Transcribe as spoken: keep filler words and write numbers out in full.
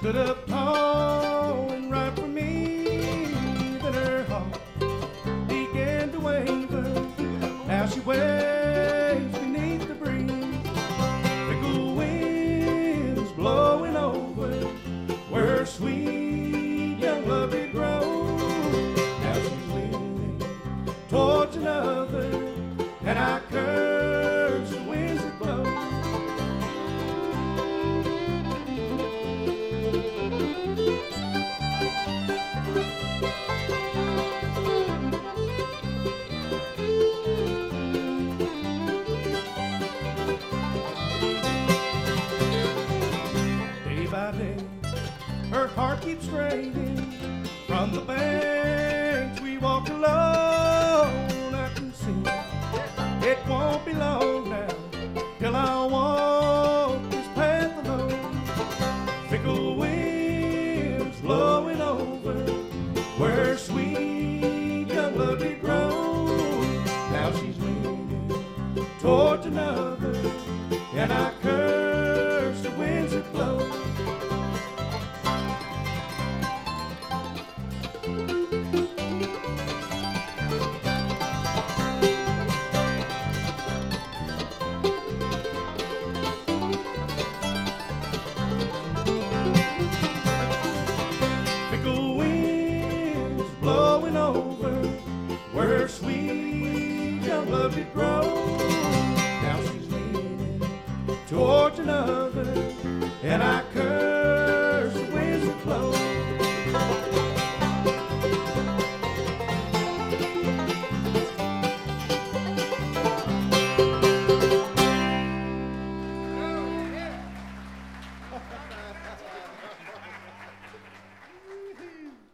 stood up tall and right for me. Then her heart began to waver. Now she waves beneath the breeze. Fickle winds blowing over where her sweet young love did grow. Now she's leaning towards another, and I curse the winds that blow. Day by day, her heart keeps straying from the banks we walk alone. I can see it won't be long now till I walk this path alone. Fickle winds blowing over where sweet young love did grow. Now she's leaning towards another, and I curse the winds that blow. Fickle winds blowing over where her sweet young love did grow. Now she's leaning towards another, and I